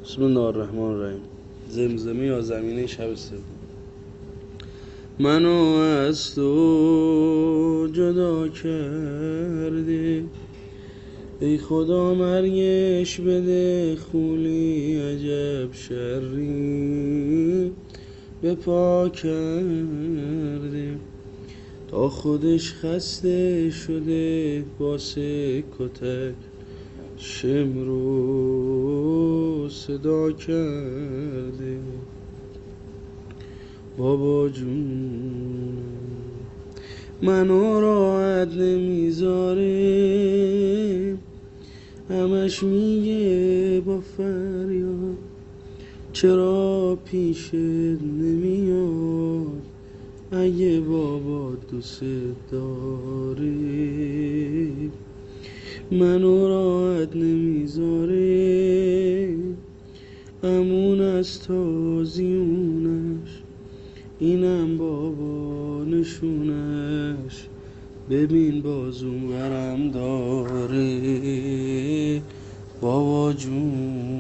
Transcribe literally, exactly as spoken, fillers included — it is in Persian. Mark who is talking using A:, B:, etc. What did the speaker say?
A: بسم الله الرحمن الرحیم. زمزمه یا زمینه شب سوم. منو از تو جدا کردی، ای خدا مرگش بده، خولی عجب شری به پا کردی. تا خودش خسته شده باسه کتک شمرو صدا کرده. بابا جون منو راحت نمیذاره، همش میگه با فریاد چرا پیشت نمیاد، اگه بابا دوست داره. منو راحت نمیذاره، امون از تازیونش، اینم بابا نشونش، ببین بازون ورم داره. بابا جون